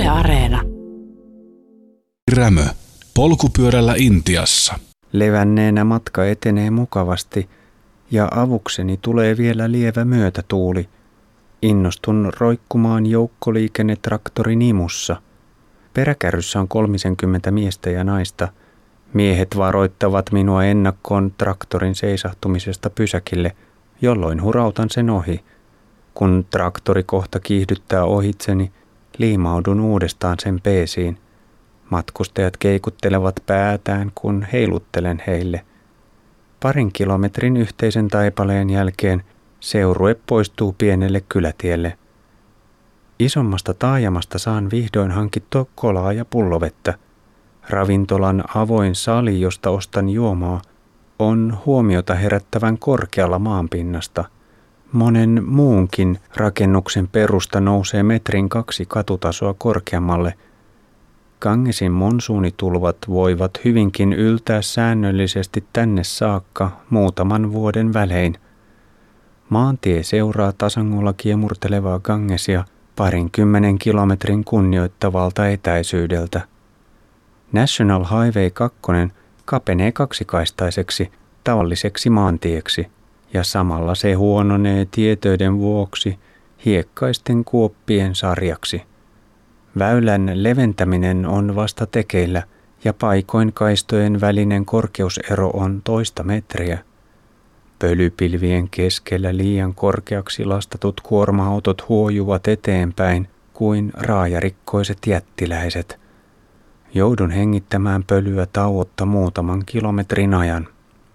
Yle Areena. Rämö. Polkupyörällä Intiassa. Levänneenä matka etenee mukavasti ja avukseni tulee vielä lievä myötätuuli. Innostun roikkumaan joukkoliikennetraktorin imussa. Peräkärryssä on 30 miestä ja naista. Miehet varoittavat minua ennakkoon traktorin seisahtumisesta pysäkille, jolloin hurautan sen ohi. Kun traktori kohta kiihdyttää ohitseni, liimaudun uudestaan sen peesiin. Matkustajat keikuttelevat päätään, kun heiluttelen heille. 2 kilometrin yhteisen taipaleen jälkeen seurue poistuu pienelle kylätielle. Isommasta taajamasta saan vihdoin hankittua kolaa ja pullovettä. Ravintolan avoin sali, josta ostan juomaa, on huomiota herättävän korkealla maanpinnasta. Monen muunkin rakennuksen perusta nousee 1,2 metrin katutasoa korkeammalle. Gangesin monsuunitulvat voivat hyvinkin yltää säännöllisesti tänne saakka muutaman vuoden välein. Maantie seuraa tasangolla kiemurtelevaa Gangesia 20 kilometrin kunnioittavalta etäisyydeltä. National Highway 2 kapenee 2-kaistaiseksi tavalliseksi maantieksi ja samalla se huononee tietöiden vuoksi hiekkaisten kuoppien sarjaksi. Väylän leventäminen on vasta tekeillä ja paikoin kaistojen välinen korkeusero on 1 metriä. Pölypilvien keskellä liian korkeaksi lastatut kuorma-autot huojuvat eteenpäin kuin raajarikkoiset jättiläiset. Joudun hengittämään pölyä tauotta muutaman kilometrin ajan.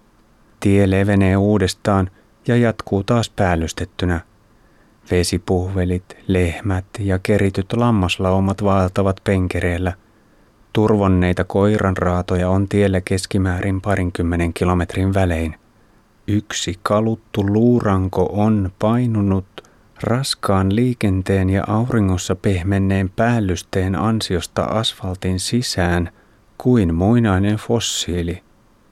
Tie levenee uudestaan ja jatkuu taas päällystettynä. Vesipuhvelit, lehmät ja kerityt lammaslaumat vaeltavat penkereellä. Turvonneita koiranraatoja on tiellä keskimäärin 20 kilometrin välein. Yksi kaluttu luuranko on painunut raskaan liikenteen ja auringossa pehmenneen päällysteen ansiosta asfaltin sisään kuin muinainen fossiili.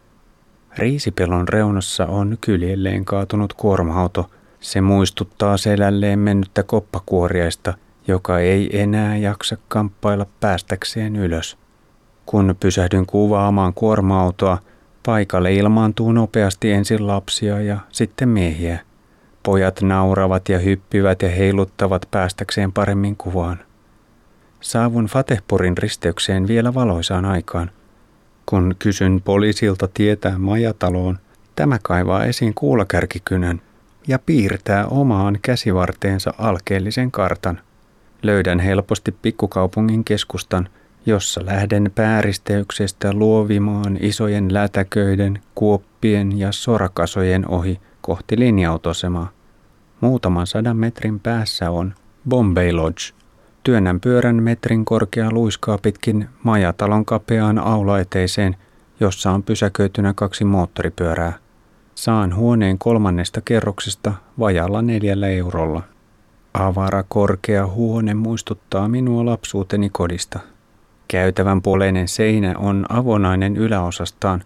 Riisipelon reunassa on kyljelleen kaatunut kuorma-auto. Se muistuttaa selälleen mennyttä koppakuoriaista, joka ei enää jaksa kamppailla päästäkseen ylös. Kun pysähdyn kuvaamaan kuorma-autoa, paikalle ilmaantuu nopeasti ensin lapsia ja sitten miehiä. Pojat nauravat ja hyppivät ja heiluttavat päästäkseen paremmin kuvaan. Saavun Fatehpurin risteykseen vielä valoisaan aikaan. Kun kysyn poliisilta tietää majataloon, tämä kaivaa esiin kuulakärkikynän ja piirtää omaan käsivarteensa alkeellisen kartan. Löydän helposti pikkukaupungin keskustan, jossa lähden pääristeyksestä luovimaan isojen lätäköiden, kuoppien ja sorakasojen ohi kohti linja-autoasemaa. Muutaman 100 metrin päässä on Bombay Lodge. Työnnän pyörän metrin korkea luiskaa pitkin majatalon kapeaan aulaeteiseen, jossa on pysäköitynä 2 moottoripyörää. Saan huoneen 3. kerroksesta vajalla 4 eurolla. Avara korkea huone muistuttaa minua lapsuuteni kodista. Käytävän puoleinen seinä on avonainen yläosastaan,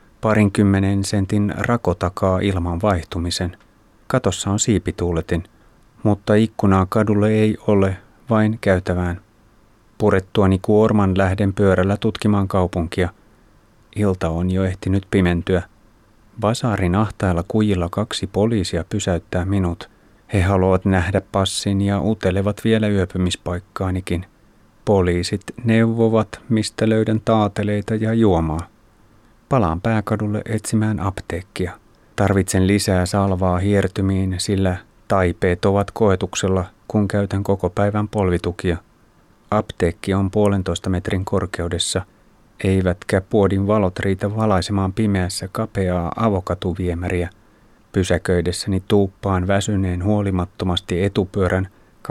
20 sentin rako takaa ilman vaihtumisen. Katossa on siipituuletin, mutta ikkunaa kadulle ei ole, vain käytävään. Purettuani kuorman lähden pyörällä tutkimaan kaupunkia. Ilta on jo ehtinyt pimentyä. Basaarin ahtailla kujilla 2 poliisia pysäyttää minut. He haluavat nähdä passin ja utelevat vielä yöpymispaikkaanikin. Poliisit neuvovat, mistä löydän taateleita ja juomaa. Palaan pääkadulle etsimään apteekkia. Tarvitsen lisää salvaa hiertymiin, sillä taipeet ovat koetuksella, kun käytän koko päivän polvitukia. Apteekki on 1,5 metrin korkeudessa, eivätkä puodin valot riitä valaisemaan pimeässä kapeaa avokatuviemäriä. Pysäköidessäni tuuppaan väsyneen huolimattomasti etupyörän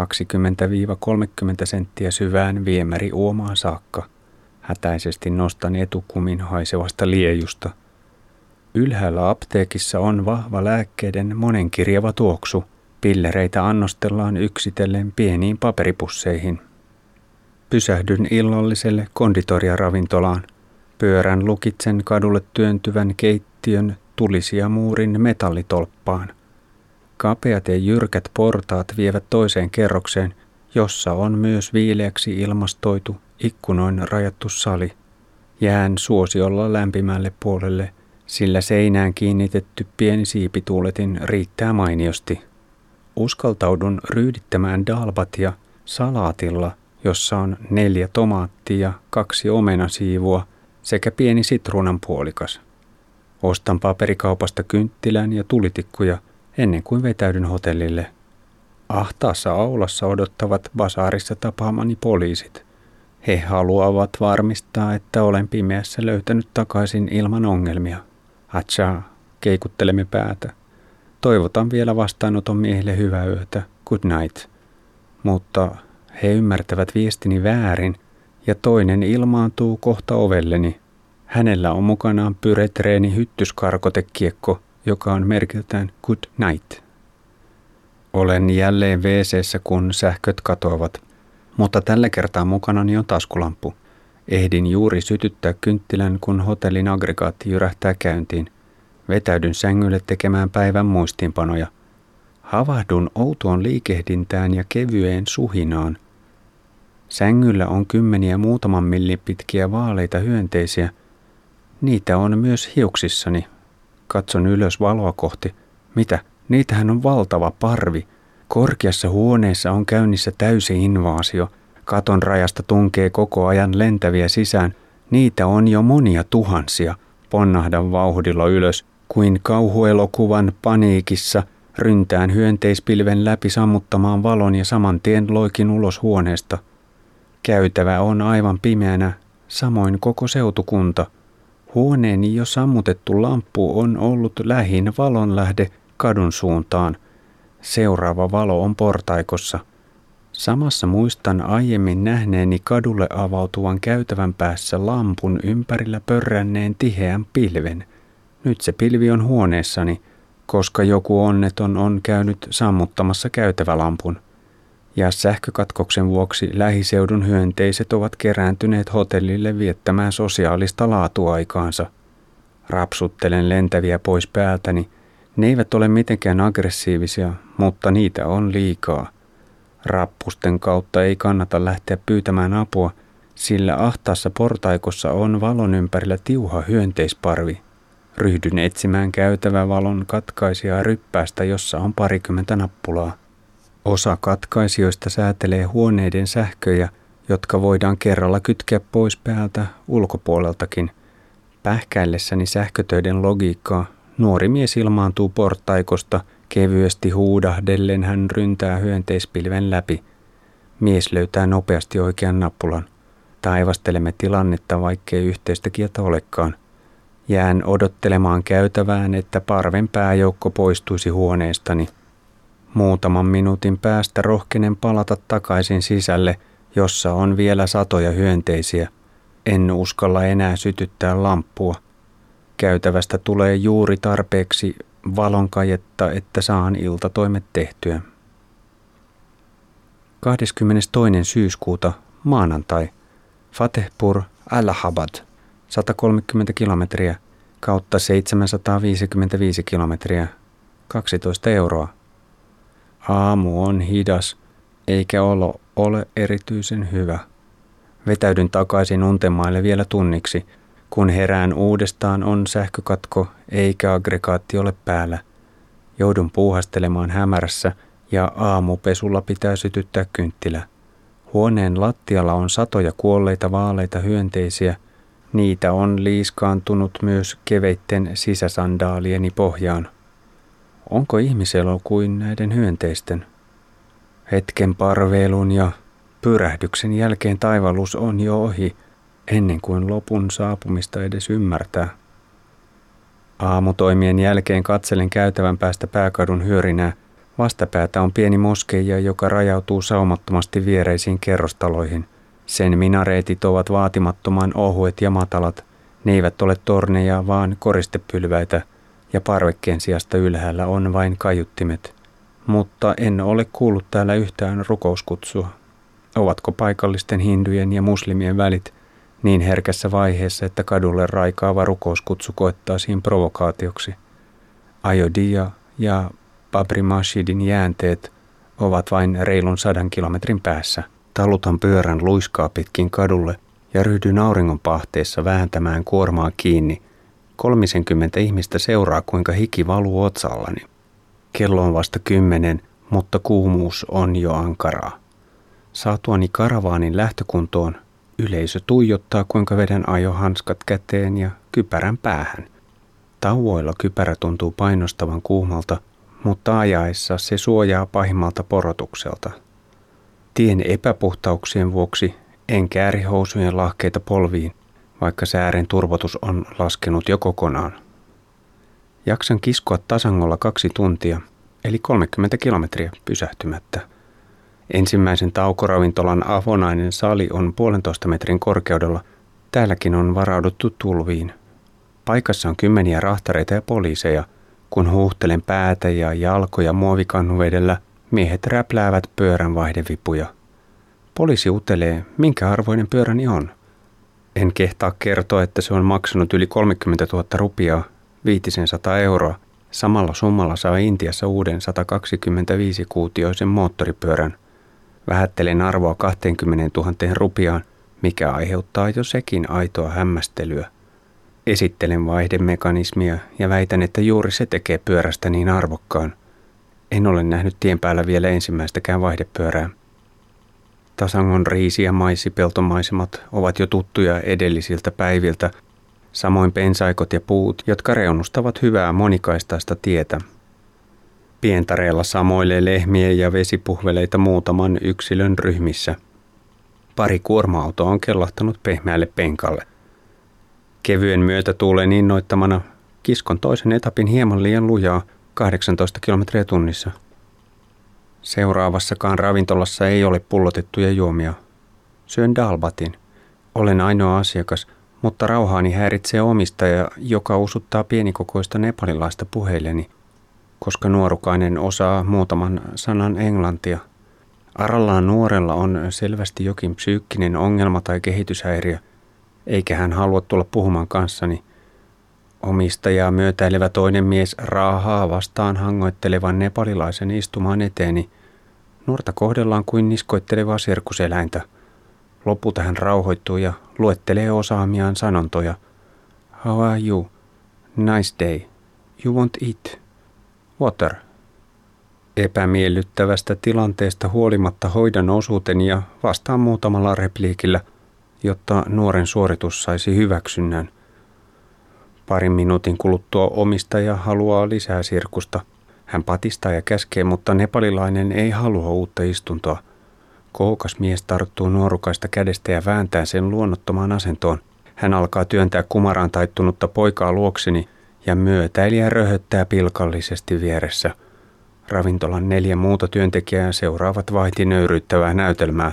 20-30 senttiä syvään viemäriuomaan saakka. Hätäisesti nostan etukumin haisevasta liejusta. Ylhäällä apteekissa on vahva lääkkeiden monenkirjava tuoksu. Pillereitä annostellaan yksitellen pieniin paperipusseihin. Pysähdyn illalliselle konditoriaravintolaan. Pyörän lukitsen kadulle työntyvän keittiön tulisia muurin metallitolppaan. Kapeat ja jyrkät portaat vievät toiseen kerrokseen, jossa on myös viileäksi ilmastoitu ikkunoin rajattu sali. Jään suosiolla lämpimälle puolelle, sillä seinään kiinnitetty pieni siipituuletin riittää mainiosti. Uskaltaudun ryydittämään dalbatia salaatilla, jossa on 4 tomaattia, 2 omenasiivua sekä pieni sitruunanpuolikas. Ostan paperikaupasta kynttilän ja tulitikkuja ennen kuin vetäydyn hotellille. Ahtaassa aulassa odottavat basaarissa tapaamani poliisit. He haluavat varmistaa, että olen pimeässä löytänyt takaisin ilman ongelmia. Atsaa, keikuttelemme päätä. Toivotan vielä vastaanoton miehille hyvää yötä. Good night. Mutta he ymmärtävät viestini väärin ja toinen ilmaantuu kohta ovelleni. Hänellä on mukanaan pyretreeni hyttyskarkotekiekko, joka on merkiltään good night. Olen jälleen WC:ssä, kun sähköt katoavat, mutta tällä kertaa mukanani on taskulamppu. Ehdin juuri sytyttää kynttilän, kun hotellin aggregaatti jyrähtää käyntiin. Vetäydyn sängylle tekemään päivän muistiinpanoja. Havahdun outoon liikehdintään ja kevyeen suhinaan. Sängyllä on 10 muutaman millin pitkiä vaaleita hyönteisiä. Niitä on myös hiuksissani. Katson ylös valoa kohti. Mitä? Niitähän on valtava parvi. Korkeassa huoneessa on käynnissä täysi invaasio. Katon rajasta tunkee koko ajan lentäviä sisään. Niitä on jo monia tuhansia. Ponnahdan vauhdilla ylös, kuin kauhuelokuvan paniikissa ryntään hyönteispilven läpi sammuttamaan valon ja saman tien loikin ulos huoneesta. Käytävä on aivan pimeänä, samoin koko seutukunta. Huoneeni jo sammutettu lamppu on ollut lähin valonlähde kadun suuntaan. Seuraava valo on portaikossa. Samassa muistan aiemmin nähneeni kadulle avautuvan käytävän päässä lampun ympärillä pörränneen tiheän pilven. Nyt se pilvi on huoneessani, koska joku onneton on käynyt sammuttamassa käytävälampun. Ja sähkökatkoksen vuoksi lähiseudun hyönteiset ovat kerääntyneet hotellille viettämään sosiaalista laatuaikaansa. Rapsuttelen lentäviä pois päältäni. Ne eivät ole mitenkään aggressiivisia, mutta niitä on liikaa. Rappusten kautta ei kannata lähteä pyytämään apua, sillä ahtaassa portaikossa on valon ympärillä tiuha hyönteisparvi. Ryhdyn etsimään käytävävalon katkaisijaa ryppäästä, jossa on 20 nappulaa. Osa katkaisijoista säätelee huoneiden sähköjä, jotka voidaan kerralla kytkeä pois päältä ulkopuoleltakin. Pähkäillessäni sähkötöiden logiikkaa, nuori mies ilmaantuu portaikosta, kevyesti huudahdellen hän ryntää hyönteispilven läpi. Mies löytää nopeasti oikean nappulan. Taivastelemme tilannetta, vaikkei yhteistä kieltä olekaan. Jään odottelemaan käytävään, että parven pääjoukko poistuisi huoneestani. Muutaman minuutin päästä rohkenen palata takaisin sisälle, jossa on vielä satoja hyönteisiä. En uskalla enää sytyttää lamppua. Käytävästä tulee juuri tarpeeksi valonkajetta, että saan iltatoimet tehtyä. 22. syyskuuta, maanantai. Fatehpur, Allahabad, 130 kilometriä kautta 755 kilometriä, 12 euroa. Aamu on hidas, eikä olo ole erityisen hyvä. Vetäydyn takaisin untemaille vielä tunniksi. Kun herään uudestaan on sähkökatko eikä aggregaatti ole päällä. Joudun puuhastelemaan hämärässä ja aamupesulla pitää sytyttää kynttilä. Huoneen lattialla on satoja kuolleita vaaleita hyönteisiä. Niitä on liiskaantunut myös keveitten sisäsandaalieni pohjaan. Onko ihmiselo kuin näiden hyönteisten? Hetken parveilun ja pyrähdyksen jälkeen taivallus on jo ohi, ennen kuin lopun saapumista edes ymmärtää. Aamutoimien jälkeen katselen käytävän päästä pääkadun hyörinää. Vastapäätä on pieni moskeija, joka rajautuu saumattomasti viereisiin kerrostaloihin. Sen minareetit ovat vaatimattoman ohuet ja matalat. Ne eivät ole torneja, vaan koristepylväitä, ja parvekkeen sijasta ylhäällä on vain kaiuttimet. Mutta en ole kuullut täällä yhtään rukouskutsua. Ovatko paikallisten hindujen ja muslimien välit niin herkässä vaiheessa, että kadulle raikaava rukouskutsu koettaisiin provokaatioksi? Ayodhya ja Babri Masjidin jäänteet ovat vain reilun 100 kilometrin päässä. Talutan pyörän luiskaa pitkin kadulle ja ryhdyn auringonpahteessa vääntämään kuormaa kiinni. 30 ihmistä seuraa, kuinka hiki valuu otsallani. Kello on vasta 10, mutta kuumuus on jo ankaraa. Saatuani karavaanin lähtökuntoon, yleisö tuijottaa, kuinka vedän ajohanskat käteen ja kypärän päähän. Tauoilla kypärä tuntuu painostavan kuumalta, mutta ajaessa se suojaa pahimmalta porotukselta. Tien epäpuhtauksien vuoksi en kääri housujen lahkeita polviin, vaikka säären turvotus on laskenut jo kokonaan. Jaksan kiskoa tasangolla 2 tuntia, eli 30 kilometriä pysähtymättä. Ensimmäisen taukoravintolan avonainen sali on 1,5 metrin korkeudella. Täälläkin on varauduttu tulviin. Paikassa on kymmeniä rahtareita ja poliiseja. Kun huuhtelen päätä ja jalkoja muovikannuvedellä, miehet räpläävät pyörän vaihdevipuja. Poliisi utelee, minkä arvoinen pyöräni on. En kehtaa kertoa, että se on maksanut yli 30 000 rupiaa, 500 euroa. Samalla summalla saa Intiassa uuden 125-kuutioisen moottoripyörän. Vähättelen arvoa 20 000 rupiaan, mikä aiheuttaa jo sekin aitoa hämmästelyä. Esittelen vaihdemekanismia ja väitän, että juuri se tekee pyörästä niin arvokkaan. En ole nähnyt tien päällä vielä ensimmäistäkään vaihdepyörää. Tasangon riisi- ja maissipeltomaisemat ovat jo tuttuja edellisiltä päiviltä, samoin pensaikot ja puut, jotka reunustavat hyvää monikaistaista tietä. Pientareella samoilee lehmiä ja vesipuhveleita muutaman yksilön ryhmissä. Pari kuorma-autoa on kellahtanut pehmeälle penkalle. Kevyen myötätuulen innoittamana kiskon toisen etapin hieman liian lujaa 18 kilometriä tunnissa. Seuraavassakaan ravintolassa ei ole pullotettuja juomia. Syön dalbatin. Olen ainoa asiakas, mutta rauhaani häiritsee omistaja, joka usuttaa pienikokoista nepalilaista puheilleni, koska nuorukainen osaa muutaman sanan englantia. Arallaan nuorella on selvästi jokin psyykkinen ongelma tai kehityshäiriö, eikä hän halua tulla puhumaan kanssani. Omistajaa myötäilevä toinen mies raahaa vastaan hangoittelevan nepalilaisen istumaan eteeni. Nuorta kohdellaan kuin niskoittelevaa sirkuseläintä. Lopulta hän rauhoittuu ja luettelee osaamiaan sanontoja. How are you? Nice day. You want eat? Water. Epämiellyttävästä tilanteesta huolimatta hoidan osuuteni ja vastaan muutamalla repliikillä, jotta nuoren suoritus saisi hyväksynnän. Parin minuutin kuluttua omistaja haluaa lisää sirkusta. Hän patistaa ja käskee, mutta nepalilainen ei halua uutta istuntoa. Koukas mies tarttuu nuorukaista kädestä ja vääntää sen luonnottomaan asentoon. Hän alkaa työntää kumaraan taittunutta poikaa luokseni ja myötäilijä röhöttää pilkallisesti vieressä. Ravintolan 4 muuta työntekijää seuraavat vaihtinöyryyttävää näytelmää.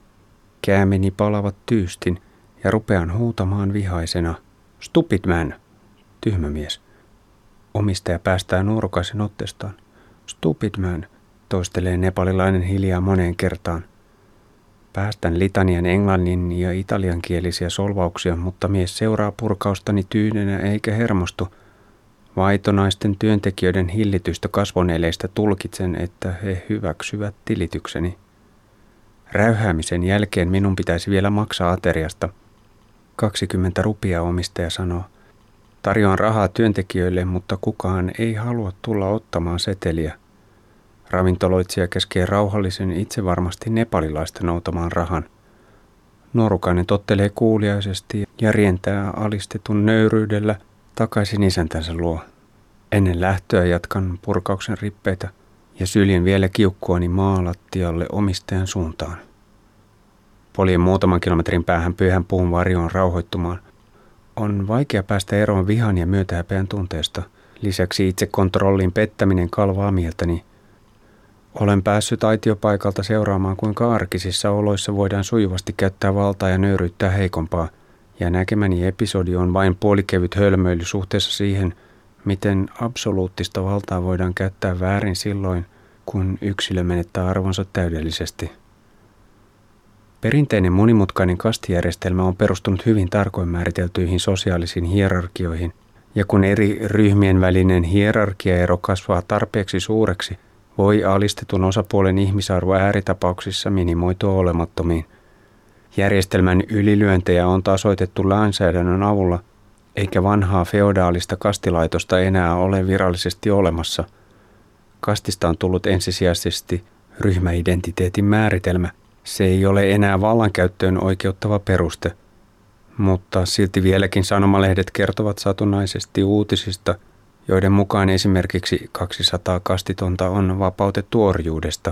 Käämeni palavat tyystin ja rupean huutamaan vihaisena. Stupid man! Tyhmä mies. Omistaja päästää nuorukaisen otteestaan. Stupid man! Toistelee nepalilainen hiljaa moneen kertaan. Päästän litanian englannin ja italiankielisiä solvauksia, mutta mies seuraa purkaustani tyynenä eikä hermostu. Vaitonaisten työntekijöiden hillitystä kasvoneleistä tulkitsen, että he hyväksyvät tilitykseni. Räyhäämisen jälkeen minun pitäisi vielä maksaa ateriasta. 20 rupiaa omistaja sanoo. Tarjoan rahaa työntekijöille, mutta kukaan ei halua tulla ottamaan seteliä. Ravintoloitsija käskee rauhallisen itsevarmasti nepalilaista noutamaan rahan. Nuorukainen tottelee kuuliaisesti ja rientää alistetun nöyryydellä takaisin isäntänsä luo. Ennen lähtöä jatkan purkauksen rippeitä ja syljen vielä kiukkuani maalattialle omistajan suuntaan. Poljen muutaman kilometrin päähän pyhän puun varjoon rauhoittumaan. On vaikea päästä eroon vihan ja myötähäpeän tunteesta. Lisäksi itsekontrollin pettäminen kalvaa mieltäni. Olen päässyt aitiopaikalta seuraamaan, kuinka arkisissa oloissa voidaan sujuvasti käyttää valtaa ja nöyryyttää heikompaa, ja näkemäni episodi on vain puolikevyt hölmöily suhteessa siihen, miten absoluuttista valtaa voidaan käyttää väärin silloin, kun yksilö menettää arvonsa täydellisesti. Perinteinen monimutkainen kastijärjestelmä on perustunut hyvin tarkoin määriteltyihin sosiaalisiin hierarkioihin, ja kun eri ryhmien välinen hierarkiaero kasvaa tarpeeksi suureksi, voi alistetun osapuolen ihmisarvo ääritapauksissa minimoitua olemattomiin. Järjestelmän ylilyöntejä on tasoitettu lainsäädännön avulla, eikä vanhaa feodaalista kastilaitosta enää ole virallisesti olemassa. Kastista on tullut ensisijaisesti ryhmäidentiteetin määritelmä. Se ei ole enää vallankäyttöön oikeuttava peruste, mutta silti vieläkin sanomalehdet kertovat satunnaisesti uutisista, joiden mukaan esimerkiksi 200 kastitonta on vapautettu orjuudesta.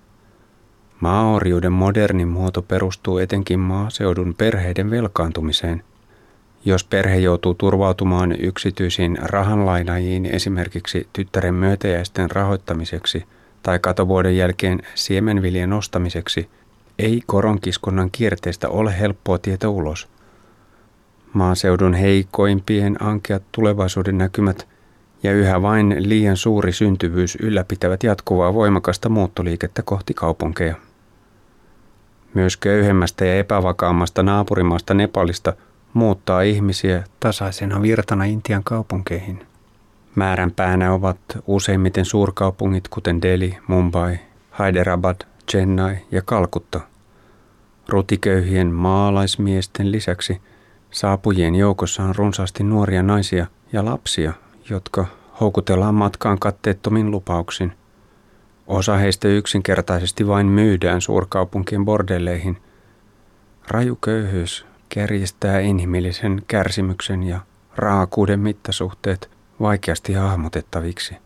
Maaorjuuden moderni muoto perustuu etenkin maaseudun perheiden velkaantumiseen. Jos perhe joutuu turvautumaan yksityisiin rahanlainaajiin esimerkiksi tyttären myötäjäisten rahoittamiseksi tai katovuoden jälkeen siemenviljan ostamiseksi, ei koronkiskonnan kierteestä ole helppoa tietä ulos. Maaseudun heikoimpien ankeat tulevaisuuden näkymät ja yhä vain liian suuri syntyvyys ylläpitävät jatkuvaa voimakasta muuttoliikettä kohti kaupunkeja. Myös köyhemmästä ja epävakaammasta naapurimaasta Nepalista muuttaa ihmisiä tasaisena virtana Intian kaupunkeihin. Määränpäänä ovat useimmiten suurkaupungit kuten Delhi, Mumbai, Hyderabad, Chennai ja Kalkutta. Rutiköyhien maalaismiesten lisäksi saapujien joukossa on runsaasti nuoria naisia ja lapsia, jotka houkutellaan matkaan katteettomin lupauksin. Osa heistä yksinkertaisesti vain myydään suurkaupunkien bordelleihin. Raju köyhyys kärjistää inhimillisen kärsimyksen ja raakuuden mittasuhteet vaikeasti hahmotettaviksi.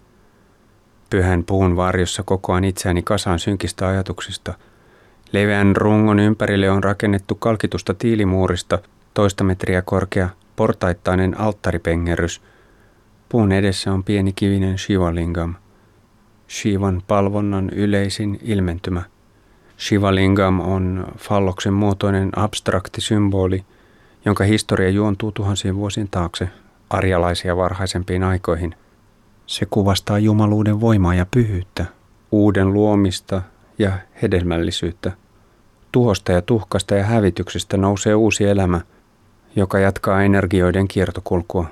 Pyhän puun varjossa kokoan itseäni kasaan synkistä ajatuksista. Leveän rungon ympärille on rakennettu kalkitusta tiilimuurista 2 metriä korkea portaittainen alttaripengerrys. Puun edessä on pieni kivinen Shivalingam, Shivan palvonnan yleisin ilmentymä. Shivalingam on falloksen muotoinen abstrakti symboli, jonka historia juontuu tuhansien vuosien taakse arjalaisia varhaisempiin aikoihin. Se kuvastaa jumaluuden voimaa ja pyhyyttä, uuden luomista ja hedelmällisyyttä. Tuhosta ja tuhkasta ja hävityksestä nousee uusi elämä, joka jatkaa energioiden kiertokulkua.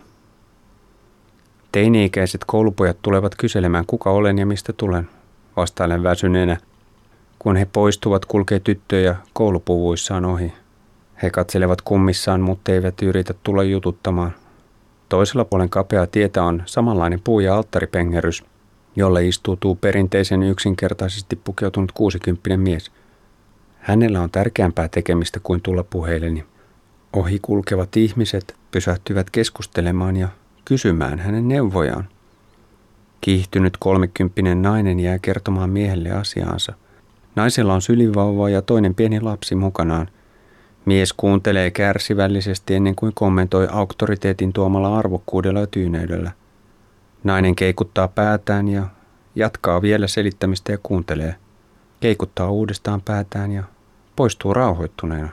Teini-ikäiset koulupojat tulevat kyselemään, kuka olen ja mistä tulen. Vastailen väsyneenä. Kun he poistuvat, kulkee tyttöjä koulupuvuissaan ohi. He katselevat kummissaan, mutta eivät yritä tulla jututtamaan. Toisella puolen kapea tietä on samanlainen puu- ja alttaripengerys, jolle istuutuu perinteisen yksinkertaisesti pukeutunut 60 mies. Hänellä on tärkeämpää tekemistä kuin tulla puheilleni. Ohi kulkevat ihmiset pysähtyvät keskustelemaan ja kysymään hänen neuvojaan. Kiihtynyt 30 nainen jää kertomaan miehelle asiaansa. Naisella on sylivauva ja toinen pieni lapsi mukanaan. Mies kuuntelee kärsivällisesti ennen kuin kommentoi auktoriteetin tuomalla arvokkuudella ja tyyneydellä. Nainen keikuttaa päätään ja jatkaa vielä selittämistä ja kuuntelee. Keikuttaa uudestaan päätään ja poistuu rauhoittuneena.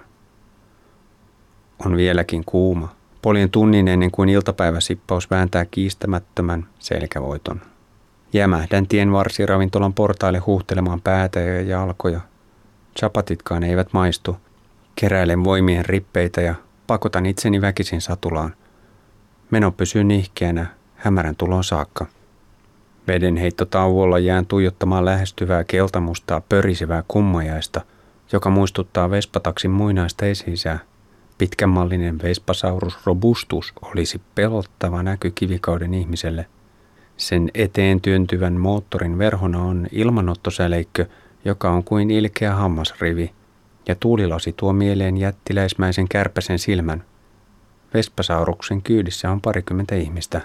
On vieläkin kuuma. Poljen tunnin ennen kuin iltapäiväsippaus vääntää kiistämättömän selkävoiton. Jämähdän tienvarsiravintolan portaille huuhtelemaan päätä ja jalkoja. Chapatitkaan eivät maistu. Keräilen voimien rippeitä ja pakotan itseni väkisin satulaan. Meno pysyy nihkeänä hämärän tulon saakka. Vedenheittotauolla jään tuijottamaan lähestyvää keltamustaa pörisevää kummajaista, joka muistuttaa vespataksin muinaista esi-isää. Pitkänmallinen Vespasaurus robustus olisi pelottava näky kivikauden ihmiselle. Sen eteen työntyvän moottorin verhona on ilmanottosäleikkö, joka on kuin ilkeä hammasrivi, ja tuulilasi tuo mieleen jättiläismäisen kärpäsen silmän. Vespasauruksen kyydissä on 20 ihmistä.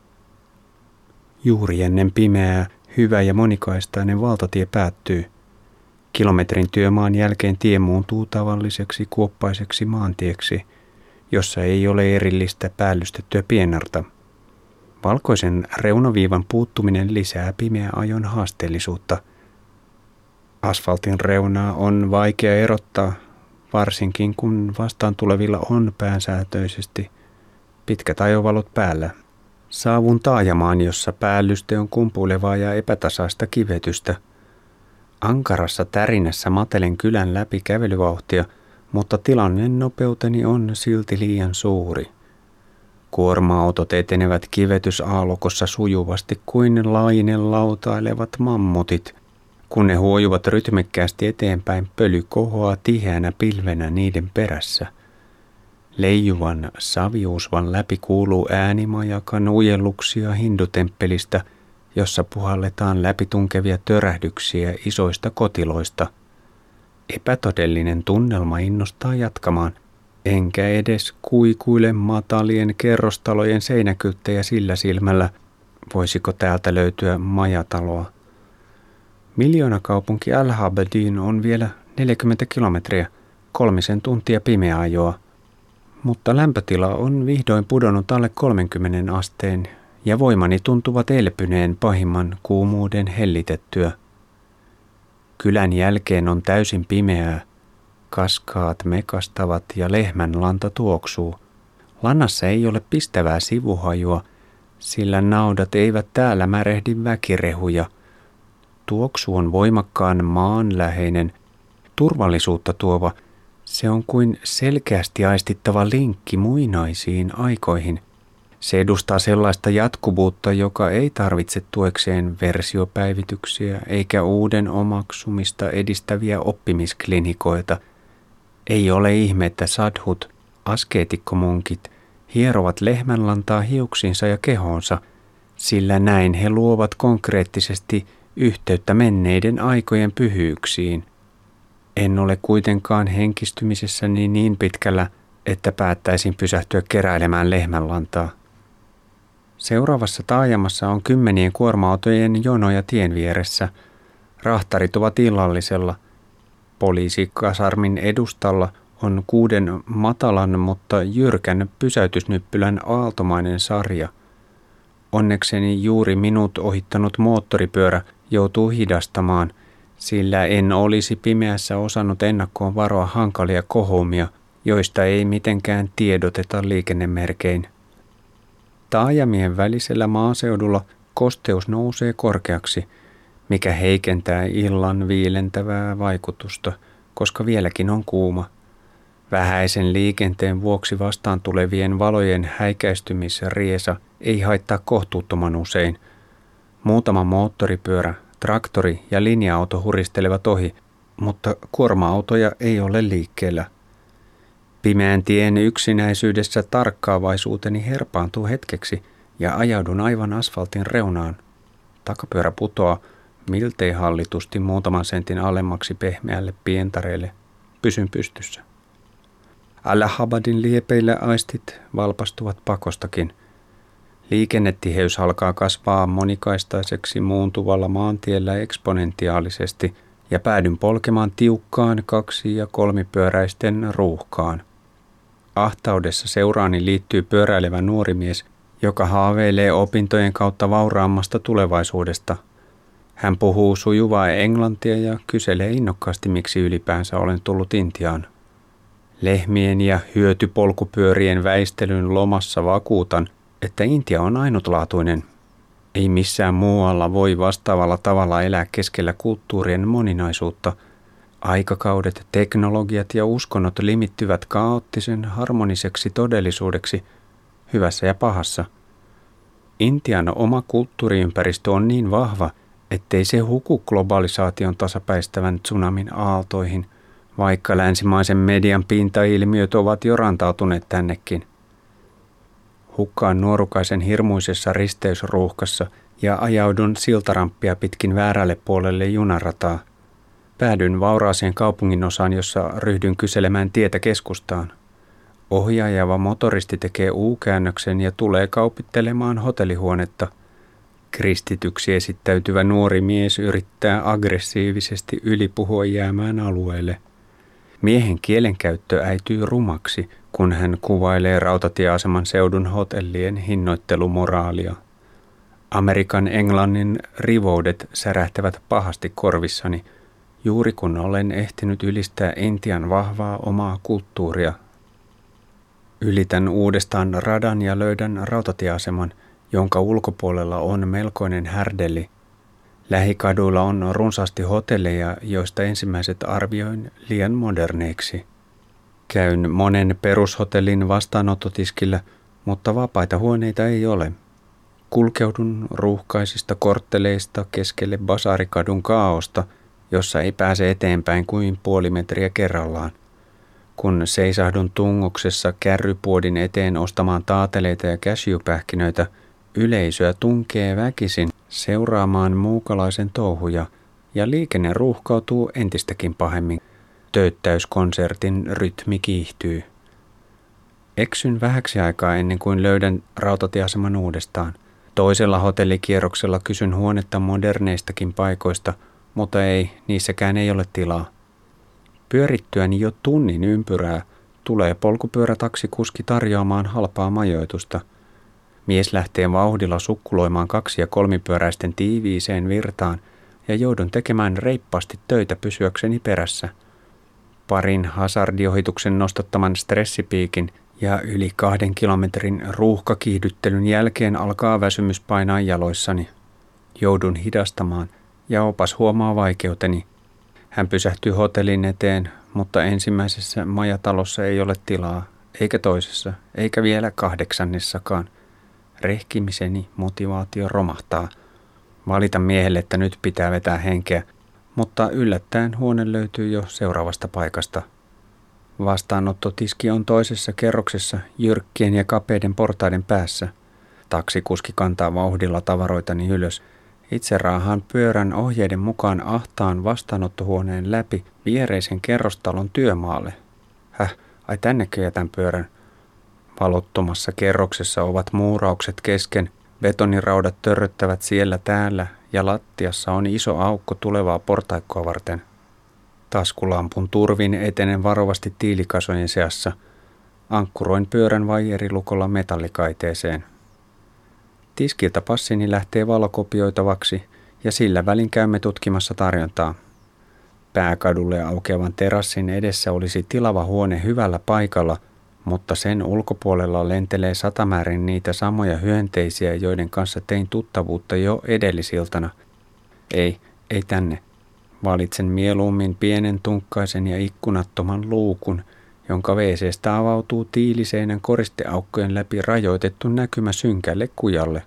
Juuri ennen pimeää hyvä ja monikaistainen valtatie päättyy. Kilometrin työmaan jälkeen tie muuntuu tavalliseksi kuoppaiseksi maantieksi, jossa ei ole erillistä päällystettyä pienarta. Valkoisen reunaviivan puuttuminen lisää pimeän ajon haasteellisuutta. Asfaltin reunaa on vaikea erottaa, varsinkin kun vastaan tulevilla on pääsääntöisesti pitkät ajovalot päällä. Saavun taajamaan, jossa päällyste on kumpuilevaa ja epätasaista kivetystä. Ankarassa tärinässä matelen kylän läpi kävelyvauhtia, mutta tilanne nopeuteni on silti liian suuri. Kuorma-autot etenevät kivetysaallokossa sujuvasti kuin lainen lautailevat mammutit. Kun ne huojuvat rytmikkäästi eteenpäin, pöly kohoaa tiheänä pilvenä niiden perässä. Leijuvan saviusvan läpi kuuluu äänimajakan ujelluksia hindutemppelistä, jossa puhalletaan läpitunkevia törähdyksiä isoista kotiloista. Epätodellinen tunnelma innostaa jatkamaan, enkä edes kuikuile matalien kerrostalojen seinäkylttejä sillä silmällä, voisiko täältä löytyä majataloa. Miljoonakaupunki Allahabadiin on vielä 40 kilometriä, 3 tuntia pimeää ajoa. Mutta lämpötila on vihdoin pudonnut alle 30 asteen ja voimani tuntuvat elpyneen pahimman kuumuuden hellitettyä. Kylän jälkeen on täysin pimeää. Kaskaat mekastavat ja lehmänlanta tuoksuu. Lannassa ei ole pistävää sivuhajua, sillä naudat eivät täällä märehdi väkirehuja. Tuoksu on voimakkaan maanläheinen, turvallisuutta tuova. Se on kuin selkeästi aistittava linkki muinaisiin aikoihin. Se edustaa sellaista jatkuvuutta, joka ei tarvitse tuekseen versiopäivityksiä eikä uuden omaksumista edistäviä oppimisklinikoita. Ei ole ihme, että sadhut, askeetikkomunkit, hierovat lehmänlantaa hiuksiinsa ja kehoonsa, sillä näin he luovat konkreettisesti yhteyttä menneiden aikojen pyhyyksiin. En ole kuitenkaan henkistymisessäni niin pitkällä, että päättäisin pysähtyä keräilemään lehmänlantaa. Seuraavassa taajamassa on 10 kuorma-autojen jonoja tien vieressä. Rahtarit ovat illallisella. Poliisikasarmin edustalla on 6 matalan, mutta jyrkän pysäytysnyppylän aaltomainen sarja. Onnekseni juuri minut ohittanut moottoripyörä joutuu hidastamaan, sillä en olisi pimeässä osannut ennakkoon varoa hankalia kohoumia, joista ei mitenkään tiedoteta liikennemerkein. Taajamien välisellä maaseudulla kosteus nousee korkeaksi, mikä heikentää illan viilentävää vaikutusta, koska vieläkin on kuuma. Vähäisen liikenteen vuoksi vastaan tulevien valojen häikäistymisriesa ei haittaa kohtuuttoman usein. Muutama moottoripyörä, traktori ja linja-auto huristelevat ohi, mutta kuorma-autoja ei ole liikkeellä. Pimeän tien yksinäisyydessä tarkkaavaisuuteni herpaantuu hetkeksi ja ajaudun aivan asfaltin reunaan. Takapyörä putoaa miltei hallitusti muutaman sentin alemmaksi pehmeälle pientareelle. Pysyn pystyssä. Allahabadin liepeillä aistit valpastuvat pakostakin. Liikennetiheys alkaa kasvaa monikaistaiseksi muuntuvalla maantiellä eksponentiaalisesti ja päädyn polkemaan tiukkaan 2- ja 3-pyöräisten ruuhkaan. Ahtaudessa seuraani liittyy pyöräilevä nuori mies, joka haaveilee opintojen kautta vauraammasta tulevaisuudesta. Hän puhuu sujuvaa englantia ja kyselee innokkaasti, miksi ylipäänsä olen tullut Intiaan. Lehmien ja hyötypolkupyörien väistelyn lomassa vakuutan, että Intia on ainutlaatuinen. Ei missään muualla voi vastaavalla tavalla elää keskellä kulttuurien moninaisuutta. Aikakaudet, teknologiat ja uskonnot limittyvät kaoottisen harmoniseksi todellisuudeksi, hyvässä ja pahassa. Intian oma kulttuuriympäristö on niin vahva, ettei se huku globalisaation tasapäistävän tsunamin aaltoihin, vaikka länsimaisen median pintailmiöt ovat jo rantautuneet tännekin. Hukkaan nuorukaisen hirmuisessa risteysruuhkassa ja ajaudun siltaramppia pitkin väärälle puolelle junarataa. Päädyn vauraaseen kaupunginosaan, jossa ryhdyn kyselemään tietä keskustaan. Ohjaajava motoristi tekee U-käännöksen ja tulee kaupittelemaan hotellihuonetta. Kristityksi esittäytyvä nuori mies yrittää aggressiivisesti ylipuhua jäämään alueelle. Miehen kielenkäyttö äityy rumaksi, kun hän kuvailee rautatieaseman seudun hotellien hinnoittelumoraalia. Amerikan englannin rivoudet särähtävät pahasti korvissani, juuri kun olen ehtinyt ylistää Intian vahvaa omaa kulttuuria. Ylitän uudestaan radan ja löydän rautatieaseman, jonka ulkopuolella on melkoinen härdelli. Lähikaduilla on runsaasti hotelleja, joista ensimmäiset arvioin liian moderneiksi. Käyn monen perushotellin vastaanottotiskillä, mutta vapaita huoneita ei ole. Kulkeudun ruuhkaisista kortteleista keskelle Basaarikadun kaaosta, jossa ei pääse eteenpäin kuin puoli metriä kerrallaan. Kun seisahdun tungoksessa kärrypuodin eteen ostamaan taateleita ja cashewpähkinöitä, yleisöä tunkee väkisin seuraamaan muukalaisen touhuja ja liikenne ruuhkautuu entistäkin pahemmin. Töyttäyskonsertin rytmi kiihtyy. Eksyn vähäksi aikaa ennen kuin löydän rautatieaseman uudestaan. Toisella hotellikierroksella kysyn huonetta moderneistakin paikoista, mutta niissäkään ei ole tilaa. Pyörittyäni jo tunnin ympyrää tulee polkupyörätaksikuski tarjoamaan halpaa majoitusta. Mies lähtee vauhdilla sukkuloimaan 2- ja 3-pyöräisten tiiviiseen virtaan ja joudun tekemään reippaasti töitä pysyäkseni perässä. Parin hazardiohituksen nostattaman stressipiikin ja yli 2 kilometrin ruuhkakiihdyttelyn jälkeen alkaa väsymys painaa jaloissani. Joudun hidastamaan ja opas huomaa vaikeuteni. Hän pysähtyy hotellin eteen, mutta ensimmäisessä majatalossa ei ole tilaa, eikä toisessa, eikä vielä 8. Rehkimiseni motivaatio romahtaa. Valitan miehelle, että nyt pitää vetää henkeä, mutta yllättäen huone löytyy jo seuraavasta paikasta. Vastaanottotiski on toisessa kerroksessa jyrkkien ja kapeiden portaiden päässä. Taksikuski kantaa vauhdilla tavaroitani ylös. Itse raahaan pyörän ohjeiden mukaan ahtaan vastaanottohuoneen läpi viereisen kerrostalon työmaalle. Ai tännekö jätän pyörän? Valottomassa kerroksessa ovat muuraukset kesken, betoniraudat törröttävät siellä täällä ja lattiassa on iso aukko tulevaa portaikkoa varten. Taskulampun turvin etenen varovasti tiilikasojen seassa. Ankkuroin pyörän vaijerilukolla metallikaiteeseen. Tiskiltä passini lähtee valokopioitavaksi ja sillä välin käymme tutkimassa tarjontaa. Pääkadulle aukeavan terassin edessä olisi tilava huone hyvällä paikalla, mutta sen ulkopuolella lentelee satamäärin niitä samoja hyönteisiä, joiden kanssa tein tuttavuutta jo edellisiltana. Ei tänne. Valitsen mieluummin pienen tunkkaisen ja ikkunattoman luukun, jonka WC:stä avautuu tiiliseinän koristeaukkojen läpi rajoitettu näkymä synkälle kujalle.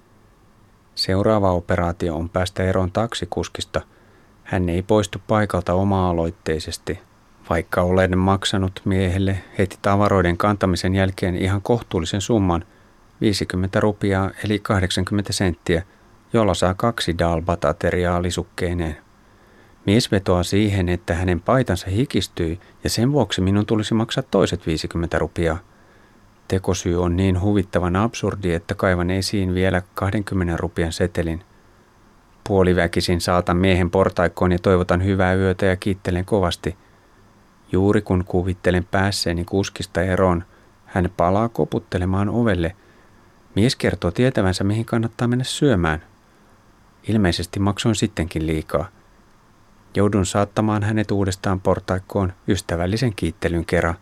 Seuraava operaatio on päästä eroon taksikuskista. Hän ei poistu paikalta oma-aloitteisesti, vaikka olen maksanut miehelle heti tavaroiden kantamisen jälkeen ihan kohtuullisen summan, 50 rupiaa eli 80 senttiä, jolla saa 2 dalbat-ateriaa lisukkeineen. Mies vetoaa siihen, että hänen paitansa hikistyi ja sen vuoksi minun tulisi maksaa toiset 50 rupiaa. Tekosyy on niin huvittavan absurdi, että kaivan esiin vielä 20 rupian setelin. Puoliväkisin saatan miehen portaikkoon ja toivotan hyvää yötä ja kiittelen kovasti. Juuri kun kuvittelen päässeeni kuskista eroon, hän palaa koputtelemaan ovelle. Mies kertoo tietävänsä, mihin kannattaa mennä syömään. Ilmeisesti maksoin sittenkin liikaa. Joudun saattamaan hänet uudestaan portaikkoon ystävällisen kiittelyn kerran.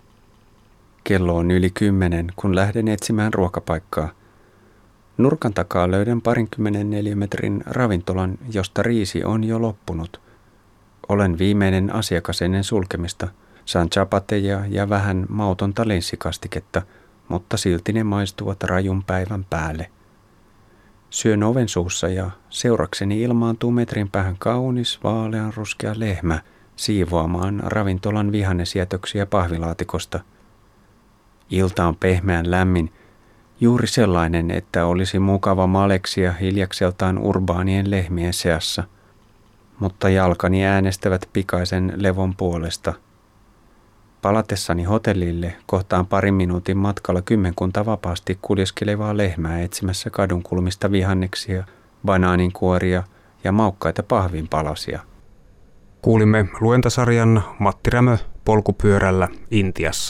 Kello on yli 10, kun lähden etsimään ruokapaikkaa. Nurkan takaa löydän 24 metrin ravintolan, josta riisi on jo loppunut. Olen viimeinen asiakas ennen sulkemista. Saan chapateja ja vähän mautonta linssikastiketta, mutta silti ne maistuvat rajun päivän päälle. Syön oven suussa ja seurakseni ilmaantuu metrin päähän kaunis vaaleanruskea lehmä siivoamaan ravintolan vihannesjätöksiä pahvilaatikosta. Ilta on pehmeän lämmin, juuri sellainen, että olisi mukava maleksia hiljakseltaan urbaanien lehmien seassa. Mutta jalkani äänestävät pikaisen levon puolesta. Palatessani hotellille kohtaan 2 minuutin matkalla 10 vapaasti kuljeskelevaa lehmää etsimässä kadunkulmista vihanneksia, banaaninkuoria ja maukkaita pahvinpalasia. Kuulimme luentasarjan Matti Rämö polkupyörällä Intiassa.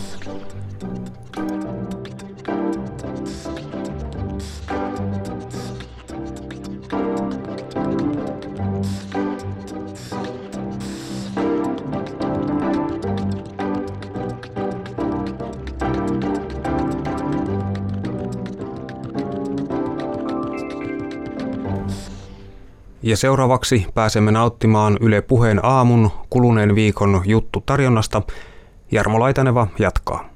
Ja seuraavaksi pääsemme nauttimaan Yle Puheen aamun kuluneen viikon juttutarjonnasta. Jarmo Laitaneva jatkaa.